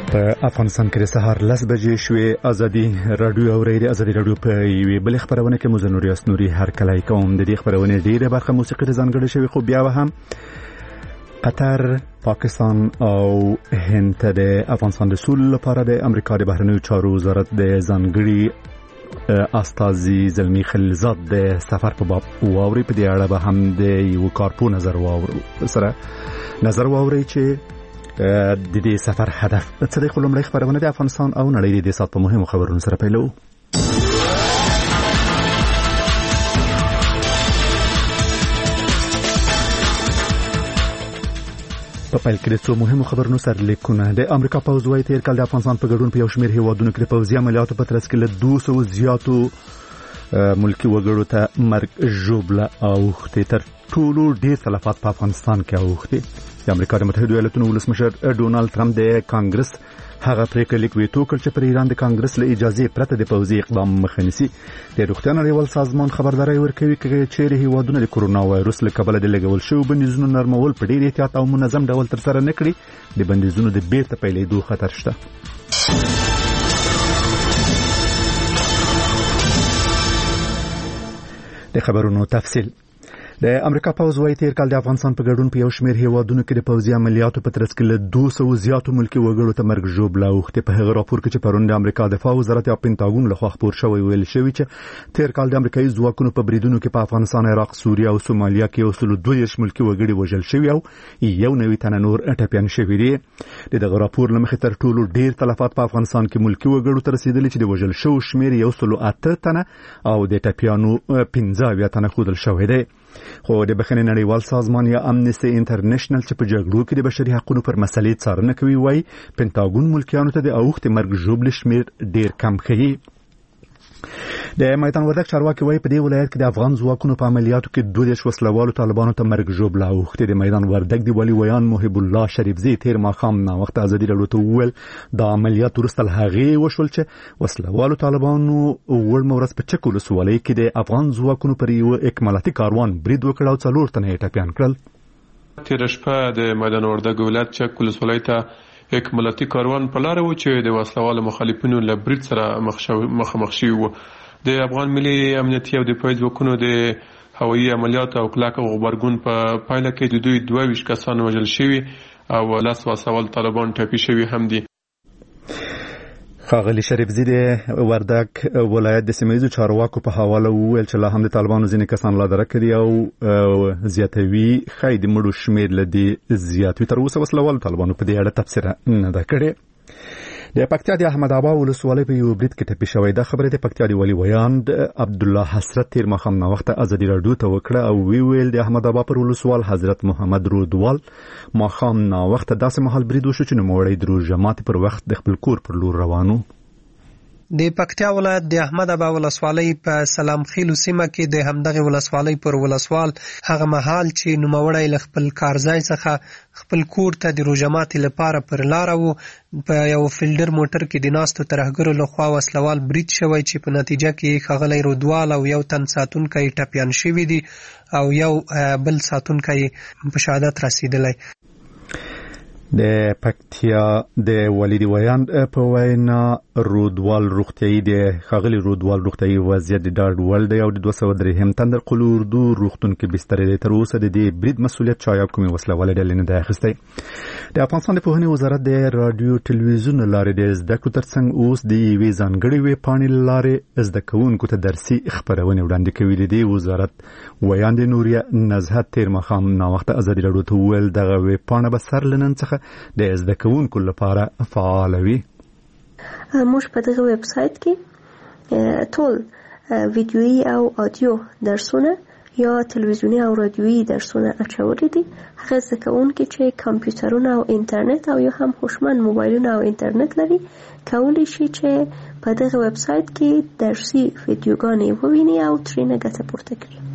په افغانستان کې د سهار 10 بجې شوې ازادي رادیو او ریډیو ازادي رادیو په یوې بل خبرونه کې مزنوري اسنوري هر کله کوم د دې خبرونه ډیره برخه موسیقي ته ځانګړې شوی خو بیا هم قطر پاکستان او هند ته د افغانستان د سولې لپاره د امریکا د بهرنیو چارو وزارت د ځانګړي استازي زلمی خلیلزاد د سفر په باب واوري په دې اړه به هم د یو کارپو نظر واوري چې د دې سفر هدف څه دی. خلمړی خبرونه د افغانستان او نړۍ د سات په مهمو خبرونو سره پیلو. په پیل کې د څو مهمو خبرونو سره لیکونه د امریکا پوځ وايي تیر کال د افغانستان په ګډون په یو شمېر هیوادونو کې د پوځي عملیاتو په ترڅ کې له 200 زیاتو ملکی وګړو ته مرګ ژوبله اوښتې. تر ټولو ډېر تلفات په افغانستان کې اوښتې. د امریکا د متحده ایالاتونو ولسمشر ډونالد ټرمپ د کانګرس هغه پریکړه لیک ویټو کړ چې پر ایران د کانګرس له اجازه پرته د پوځي اقدام مخه نیسي. د روغتیا نړیوال سازمان خبرداري ورکوي چې هیوادونه د کورونا وایروس له کبله د لګول شوی بندیزونو نرمول په ډیر احتیاط او منظم ډول ترسره نه کړي. د بندیزونو د بیرته پیلېدو خطر شته. د خبرونو تفصیل. د امریکا پوځ وايي تیر کال د افغانستان په ګډون په یو شمېر هیوادونو کې د پوځي عملیاتو په ترڅ کې له 200 زیاتو ملکی وګړو ته مرګ ژوبله اوښتې. په هغه راپور کې چې پرون د امریکا دفاع وزارت یا پینټاګون لخوا خپور شوی ویل شوی چې تیر کال د امریکایي ځواکونو په بریدونو کې په افغانستان، عراق، سوریه او سومالیا کې 222 ملکی وګړي وژل شوي او یو نوي تنه نور ټپیان شوي دي. دغه راپور لمخې تر ټولو ډیر تلفات په افغانستان کې ملکی وګړو ته رسیدلي چې د وژل شوو شمېر 108 تنه او د ټپیانو 15 تنه ښودل شوی دی. خو د بخښنې نړیوال سازمان یا امنیستي انټرنیشنل چې په جګړو کې د بشري حقوقو پر مسلې څارنه کوي وايي پینټاګون ملکیانو ته د اوښتې مرګ ژوبلې شمېر ډیر کم ښیي. د میدان وردګ چارواکي وايي په دې ولایت کې د افغان ځواکونو په عملیاتو کې 22 وسلوالو طالبانو ته مرګ ژوبله اوښتې. د میدان وردګ دی ولي ویان محب الله شریفزی تیر ماښام نا وخت ازادي راډیو ته وویل د عملیات وروسته هغه وشول چې وسلوالو طالبانو ورمه ورځ په چک ولسوالۍ کې د افغان ځواکونو پر یو اکمالاتي کاروان برید وکړ او 4 تنه ټپیان کړل. تیر شپه د میدان وردګ ولایت چک ولسوالۍ ته اکمالاتي کاروان په لار و چې د وسلوالو مخالفینو له برید سره مخامخ شوي وو. د افغان ملي امنیتي او دفاعي ځواکونو د هوایي عملیاتو او کلک غبرګون په پایله کې د دوی 22 کسان وژل شوي او 10 وسوال طالبان ټپي شوي هم دي. ښاغلي شریفزی د وردګ ولایت د سیمه ییزو چارواکو په حواله وویل چې لا هم د طالبانو ځینې کسان لا درک دي او زیاتوي خی د مړو شمېر له دې زیات وي. تر اوسه وسلوالو طالبانو په دې اړه تبصره نه ده کړې. د پکتیا د احمد آباد ولسوالۍ په یو برید کې ټپي شوی. دا خبره د پکتیا د ولي ویان عبد الله حسرت تیر ماښام نا وخت ازادي راډیو ته وکړه او ویل د احمد آباد پر ولسوال حضرت محمد رودوال ماښام نا وخت داسې مهال برید وشو چې نوموړی د روژه ماتي پر وخت د خپل کور پر لور روانو. د پکتیا ولایت د احمد آباد ولسوالۍ په سلام خیلو سیمه کې د همدغه ولسوالۍ پر ولسوال هغه مهال چې نوموړی له خپل کارځای څخه خپل کور ته د روژه ماتي لپاره پر لار وو په یو فیلډر موټر کې د ناستو ترهګرو لخوا وسلوال برید شوی چې په نتیجه کې ښاغلی رودوال او یو تن ساتونکی ټپیان شوي دي او یو بل ساتونکی په شهادت رسیدلی. د پکتیا د ولید ویان په وینا رودوال روغتیايي د ښاغلي رودوال روغتیايي وضعیت د ډاډ وړ دی او د 203 تندر قل اردو روغتون کې بستر دی. تر اوسه د دې برید مسؤلیت چا یا کومې وسلواله ډلې نه دی اخیستی. د افغانستان د پوهنې وزارت د رادیو ټلویزیون لارې د زده کړو ترڅنګ اوس د یوې ځانګړې ویبپاڼې لارې زده کوونکو ته درسي خپرونې وړاندې کوي. د دې وزارت ویان د نوریا نزهت تیر ماښام نا وخت ازادي راډیو ته وویل دغه ویبپاڼه به سر له نن څخه د زده کوونکو لپاره فعال وي. موږ په دغه ویب سایت کې ټول ویډیويي او اډیو درسونه یا تلویزیونی او رادیويي درسونه اچولي دي. هغه زده کوونکي چې کمپیوټرونه او انټرنیټ او یا هم هوشمند موبایلونه او انټرنیټ لري کولی شي چې په دغه ویب سایت کې درسي ویډیوګانې وویني او ترېنه ګټه پورته کړي.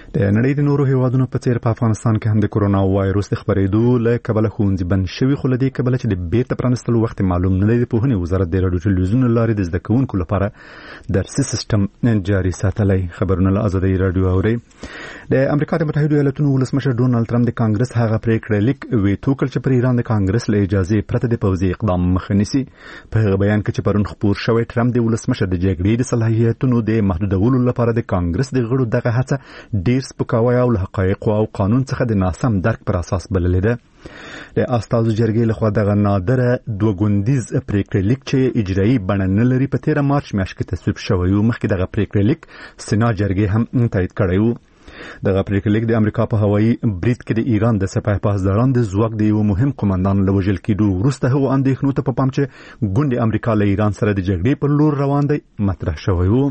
د نړۍ د نورو هیوادونو په څیر په افغانستان کې هم د کورونا وایروس د خپرېدو له کبله ښوونځي بند شوي، خو له دې کبله چې د بیرته پرانیستلو وخت معلوم نه دی، د پوهنې وزارت د راډیو ټلویزیون له لارې د زده کوونکو لپاره درسي سیستم جاري ساتلی. خبرونه له ازادي راډیو اورئ. د امریکا د متحدو ایالاتونو ولسمشر ډونالد ټرمپ د کانګرس هغه پریکړه لیک ویتو کړ چې پر ایران د کانګرس له اجازې پرته د پوځي اقدام مخه نیسي. په هغه بیان کې چې پرون خپور شوی، ټرمپ د ولسمشر د جګړې د صلاحیتونو د محدودولو لپاره د کانګرس د غړو دغه هڅه ډیر سپکاوی او له حقایقو او قانون څخه د ناسم درک پر اساس بللې ده. د استازو جرګې لخوا دغه نادره دوه ګوندیز پریکړه لیک چې اجرایي بڼه نه لري په 13 مارچ میاشت کې تصویب شوی و. مخکې دغه پریکړه لیک سنا جرګې هم تایید کړی و. دغه پریکړه لیک د امریکا په هوایي برید کې د ایران د سپاه پاسداران د ځواک د یو مهم قومندان له وژل کېدو وروسته هغو اندېښنو ته په پام چې ګوند امریکا له ایران سره د جګړې پر لور روان دی مطرح شوی و.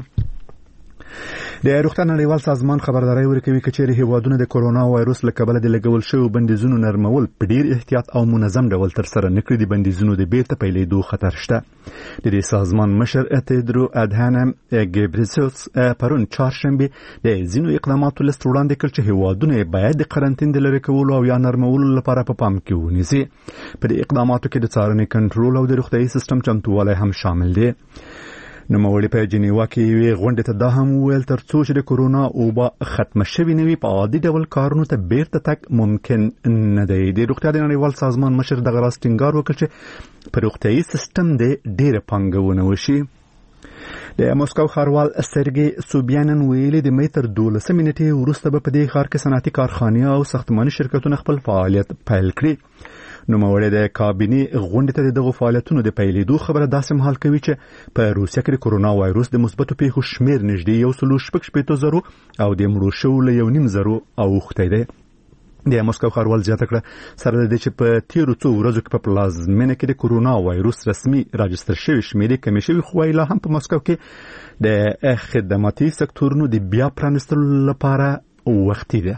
د روغتیا نړیوال سازمان خبرداري ورکوي چې چیرې هیوادونه د کورونا وایروس له کبله د لګول شویو بندیزونو نرمول په ډیر احتیاط او منظم ډول ترسره نه کړي، د بندیزونو د بیرته پیلېدو خطر شته. د دې سازمان مشر تیدرو ادهانم ګبریسوس پرون چهارشنبه د ځینو اقداماتو لیست وړاندې کړ چې هیوادونه باید د قرنطین د لرې کولو او یا نرمولو لپاره په پام کې ونیسي. په دې اقداماتو کې د څارنې کنټرول او د روغتیايي سیستم چمتووالی هم شامل دی. نوموړي په جنیوا کې یوې غونډې ته دا هم وویل ترڅو چې د کورونا وبا ختمه شوې نه وي په عادي ډول کارونو ته بیرته تګ ممکن نه دی. د روغتیا د نړیوال سازمان مشر دغه راز ټینګار وکړ چې په روغتیايي سیستم د ډېره پانګونه وشي. د موسکو ښاروال سرګي سوبیانن ویلي د مې تر 12 نیټې وروسته به په دې ښار کې صنعتي کارخانې او ساختماني شرکتونه خپل فعالیت پیل کړي. نوموړي د کابینې غونډې ته دغه فعالیتونو د پیلېدو خبره داسې مهال کوي چې په روسیه کې د کورونا وایروس د مثبتو پیښو شمیر نږدې 1.8 او د مړو شوو له 1.5 اوښتی دی. د موسکو ښاروال زیاته کړه سره د دې چې په تیرو څو ورځو کې په پلازمینه کې د کورونا وایروس رسمي راجستر شوی شمیرې کمې شوي، خو لا هم په موسکو کې د خدماتي سکتورونو د بیا پرانیستلو لپاره وختي ده.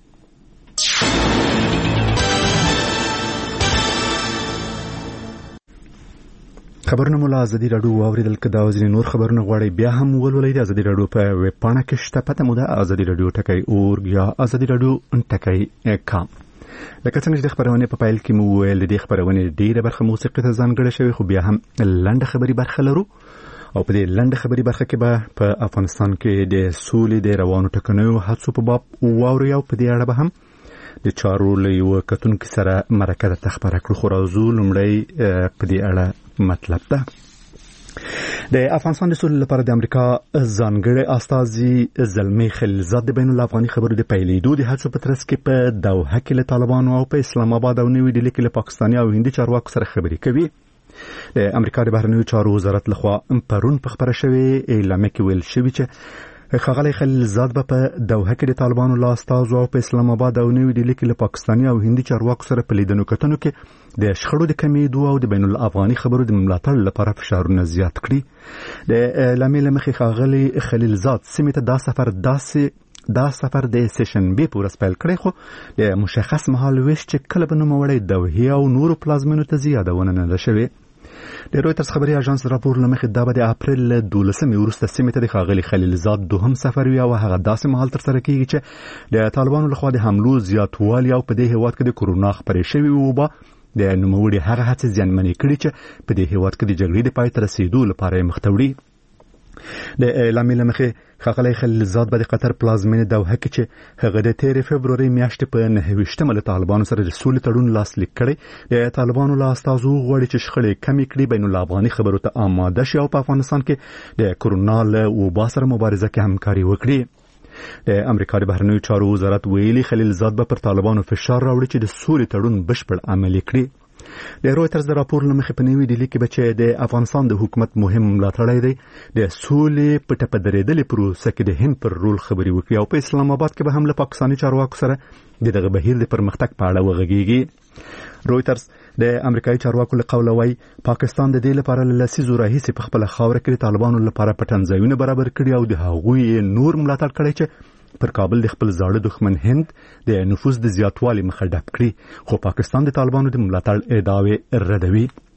خبرونه مو له ازادي راډیو واوریدل. که دا ځینې نور خبرونه غواړئ بیا هم ولولئ د ازادي راډیو په ویب پاڼه کې شته. پته مو ده ازادي راډیو .org یا ازادي راډیو .com. لکه څنګه چې د خبرونې په پیل کې مو ویل د خبرونې ډیره برخه موسیقي ته ځانګړې شوې، خو بیا هم لنډه خبري برخه لرو او په دې لنډه خبري برخه کې به په افغانستان کې د سولې د روانو ټکنیو هڅو په باب واورو او په دې اړه به هم د چارو له یو کتونکو سره مرکه درته خبره کړو. خو راځو لومړی په دې اړه مطلب ده. د افغانستان د سولې لپاره د امریکا ځانګړي استازي زلمي خلیلزاد د بین الافغاني خبرو د پیلېدو د هڅو په ترڅ کې په دوحه کې له طالبانو او په اسلام آباد او نوې ډیلي کې له پاکستاني او هندي چارواکو سره خبرې کوي. د امریکا د بهرنیو چارو وزارت لخوا پرون په خبره شوې اعلامیه کې ویل شوی چې ښاغلی خلیلزاد به په دوحه کې د طالبانو له استازو او په اسلام آباد او نوې ډیلي کې له پاکستاني او هندي چارواکو سره په لیدنو کتنو کې د شخړو د کمیدو او د بین الافغاني خبرو د ملاتړ لپاره فشارونه زیات کړي. د اعلامیې له مخې ښاغلی خلیلزاد سیمې ته دا سفر د سیشنبې په ورځ پیل کړی، خو د مشخص مهال ویش چې کله به نوموړی دوحې او نورو پلازمینو ته زیادونه نه ده شوې. د رویټرز خبري اژانس راپور لمخې دا به د اپریل 12 وروسته سیمې ته د ښاغلي خلیلزاد دوهم سفر وي او هغه داسې مهال ترسره کیږي چې د طالبانو لخوا د حملو زیاتوالی او په دې هیواد کې د کورونا خپرې شوې وبا د نوموړي هغه هڅې زیانمنې کړي چې په دې هیواد کې د جګړې د پای ته رسیدو لپاره یې مخ ته وړي. د اعلامیې له مخې ښاغلی خلیلزاد به د قطر پلازمینې دوحه کې چې هغه د 13 فبرورۍ میاشتې په 29 له طالبانو سره د سولې تړون لاسلیک کړی. د طالبانو له استازو غواړي چې شخړې کمې کړي، بین الافغاني خبرو ته آماده شي او په افغانستان کې د کورونا له وبا سره مبارزه کې همکاري وکړي. د امریکا د بهرنیو چارو وزارت ویلي خلیلزاد به پر طالبانو فشار راوړي چې د سولې تړون بشپړ عملي کړي. د رویټرز د راپور له مخې په نوې ډیلي کې به چې د افغانستان د حکومت مهم ملاتړی دی د سولې په ټپه درېدلې پروسه کې د هند پر رول خبرې وکړي او په اسلام آباد کې به هم له پاکستاني چارواکو سره دغه بهیر د پرمختګ په اړه وغږیږي. رویټرز د امریکایي چارواکو له قوله وایي پاکستان د دې لپاره له لسیزو راهیسې په خپله خاوره کې د طالبانو لپاره پټن ځایونه برابر کړي او د هغوی نور ملاتړ کړی چې پر کابل د خپل زاړه دښمن هند د نفوذ د زیاتوالي مخه ډپ کړي، خو پاکستان د طالبانو د ملاتړ ادعاوې ردوي.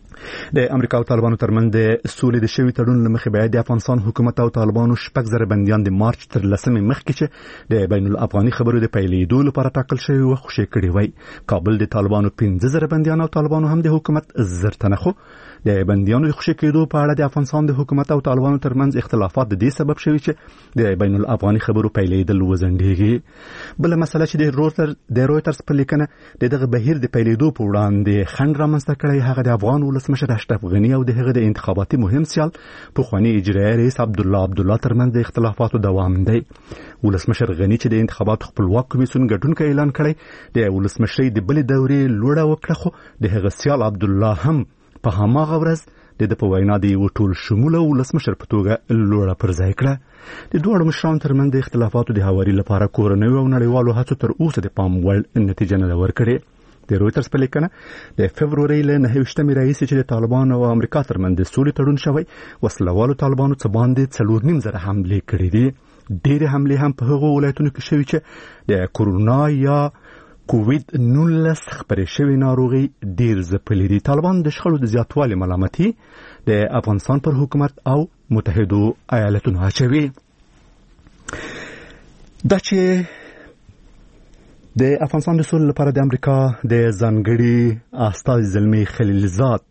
د امریکا او طالبانو ترمنځ د سولې د شوي تړون لمخې باید د افغانستان حکومت او طالبانو 6,000 بنديان د مارچ تر 10 مخکې چې د بین الافغاني خبرو د پیلېدو لپاره ټاکل شوی و خوشی کړی وای. کابل د طالبانو 15,000 بنديان او طالبانو هم د حکومت زرتنه خو د بنديانو د خوشی کېدو په اړه د افغانستان د حکومت او طالبانو ترمنځ اختلافات د دې سبب شوی چې د بین الافغاني خبرو پیلېدل وزندېږي. بل مسله چې د رويټرز په لیکنه دغه بهیر د پیلېدو په وړاندې خنډ رامنځته کړی هغه د افغان ولسمشر اشرف غنی او دغه د انتخاباتي مهم سیال په خواني اجرایي رئیس عبدالله ترمنځ د اختلافاتو دوام دی. ولسمشر غنی چې د انتخاباتو خپلواک کمیسیون ګډونکو اعلان کړی د ولسمشرۍ د بل دورې لوړه وکړه خو د هغه سیال عبدالله هم په هماغه ورځ د په وینا د یو ټول شموله ولسمشر په توګه لوړه پر ځای کړه. د دوه مشرانو ترمنځ د اختلافاتو د هواري لپاره کورنۍ او نړیوالو هڅو تر اوسه د پام وړ نتیجه نه ورکړې. د رويټرز په لیکنه د فبروري له 29 راهیسې چې د طالبان او امریکا ترمنځ د سولې تړون شوی وسلوالو طالبانو څه باندې 4.5 حمله کړې دي. ډېرې حملې هم په هغو ولایتونو کې شوي چې د کورونا یا کووید-19 خپرې شوې ناروغي ډېر ځپلې دي. طالبان د شخړو د زیاتوالي ملامتي د افغانستان پر حکومت او متحدو ایالاتونو اچوي. دا چې د افغانستان د سولې لپاره د امریکا د ځانګړي استازي زلمي خلیلزاد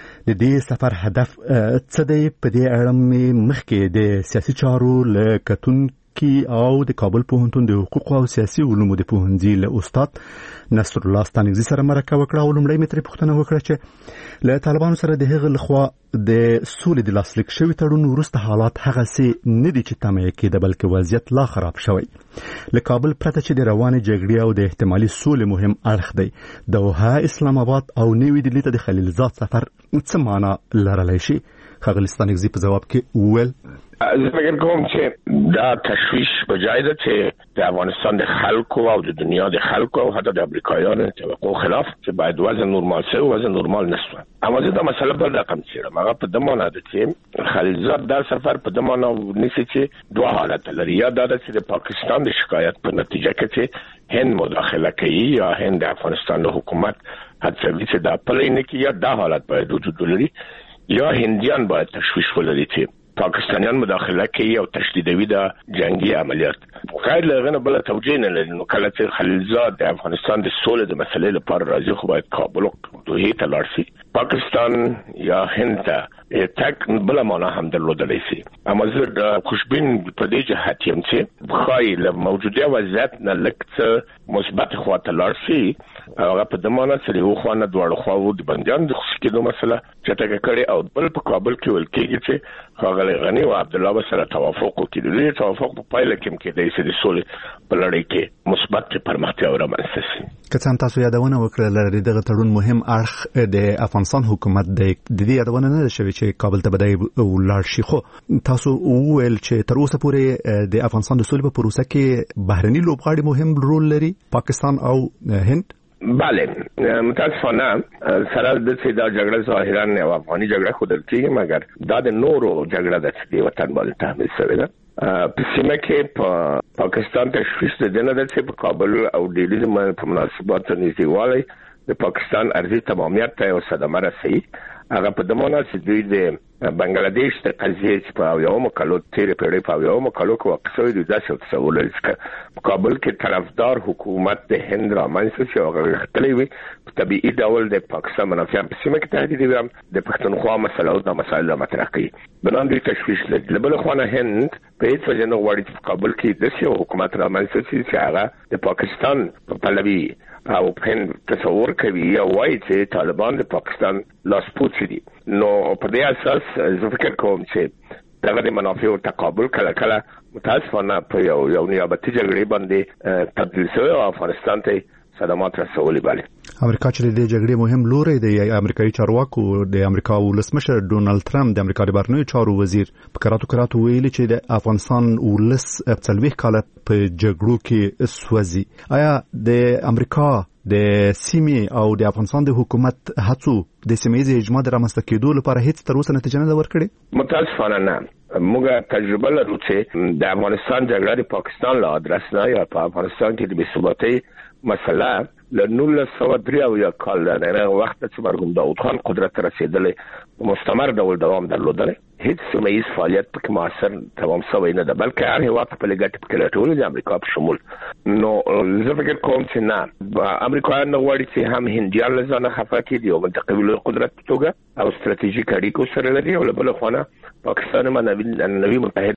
د دې سفر هدف څه دی په دې اړه مخکې د سیاسي چارو له کتونکو او د کابل پوهنتون د حقوق او سیاسي علومو د پوهنځي له استاد نصر الله ستانکزي سره مرکه وکړه او لومړی متر پوښتنه وکړه چې له طالبانو سره د هغه لخوا د سولې د لاسلیک شوی تړون وروسته حالات هغه سي نه دي چې تمه کېده بلکې وضعیت لا خراب شوی. له کابل پرته چې د روانې جګړې او د احتمالي سولې مهم اړخ دی دوحه اسلام آباد او نوی دلی ته د خلیلزاد سفر څه معنا لرلی شي؟ ښاغلي ستانکزي په جواب کې وویل زه فکر کوم چې دا تشویش په جای ده چې د افغانستان د خلکو او د دنیا د خلکو او حتی د امریکایانو توقع خلاف چې باید وضع نورمال شي او وضع نورمال نشوه. اما زه دا مسله بل رقم څیړم هغه په دې معنی ده چې خلیلزاد دا سفر په دې معنی نیسي چې دوه حالت لري. یا دا ده چې د پاکستان د شکایت په نتیجه کې چې هند مداخله کوي یا هند د افغانستان د حکومت هڅوي چې دا پلي نه کوي یا دا حالت باید وجود ولري یا هندیان باید تشویش ولري چې پاکستانیان مداخله کوي او تشدیدوي د جنگي عملیات. غیر لغنه بل توجیه نه لري. نو کله چې خلیلزاد د افغانستان د سولې د مسلې لپاره راځي خو باید کابل او دوحه ته لاړ شي. پاکستان یا هند ته تک بل معنا هم درلودلی شي. اما زه د خوشبین په دې جهت یم چې بخای له موجوده وضعیت نه لکه مثبت خواته لاړ شي. هغه په دمانه چې یو خوانه دوړ خواو د بنديان د خوشکېدو مسله چټه کړي او بل په کابل کې ول کېږي چې هغه غنی او عبدالله سره توافق وکړي. د توافق په پایله کې کې د سولې په لړۍ کې مثبت پرمختیا ورمنځته شي. که څنګه تاسو یادونه وکړه دغه تړون مهم اړخ د افغانستان حکومت د دې یادونه نه شوي چې کابل ته بدای ولاړ شي. خو تاسو وویل چې تر اوسه پورې د افغانستان د سولې په پروسه کې بهرني لوبغاړي مهم رول لري پاکستان او هند. بله متاسفانه سره د سیدا جګړه ظاهرا نه افغاني جګړه خودل کېږي مګر دا د نورو جګړه د وطن باندې تحمیل شوې ده. په سیمه کې په پاکستان تشویش د دنه د په کابل او ډیلی په مناسبات نږدېوالی د پاکستان ارضي تمامیت ته یو صدمه رسوي. هغه په دمانه چې دوی د بنگلاديش د قضیې په یوم کلو تیر پیړۍ په یوم کلو کې واقع دي داسې تصور لري چې کابل کې طرفدار حکومت د هند را منځ شي او غلطلې وي په طبيعي ډول د پاکستان منافع په سیمه کې تهدید وي د پښتونخوا مسله او د مسایلو مطرح کوي. بلان دوی تشویش لري. بل خو نه هند په هیڅ وجه نه غواړي چې کابل کې د سیمه حکومت را منځ شي چې هغه د پاکستان په پلوي او هند تصور کوي او وايي چې طالبان د پاکستان لاسپوڅ دي. نو په دې اساس زه فکر کوم چې دغه د منافع او تقابل کله متاسفانه په یو نیابتي جګړې باندې تبدیل شوی او افغانستان ته صدمات رسولي باندې. امریکا چې د جګړې مهم لوري دی امریکایي چارواکو د امریکا ولسمشر ډونالد ترامپ د امریکا د بهرنیو چارو وزیر په کراتو ویلي چې د افغانستان ولس په 40 کال په جګړو کې سوځي. آیا د امریکا د سیمې او د افغانستان د حکومت هڅو د سیمه‌ییز اجماع د رامنځته کېدو لپاره هیڅ تر اوسه نتیجه نه ورکړي؟ متاسفانه نه. موږ تجربه لرو چې د افغانستان جګړه د پاکستان له ادرس نه یا په افغانستان کې د بې ثباتۍ مسله له 1903 کال نه وخت چې مرحوم داود خان قدرت رسیدلی مستمر ډول دوام درلودل هیڅ سیمه ییز فعالیت پکې موثر تمام شوی نه ده بلکې هر هیواد په لګټ پکې لټول د امریکا په شمول نو زه فکر کوم چې نه امریکایان غواړي چې هم هندیان له ځانه خفه کړي او منطقوي قدرت توګه او ستراتیژیک اړیکو سره لري او بل خو نه پاکستان نوی متحد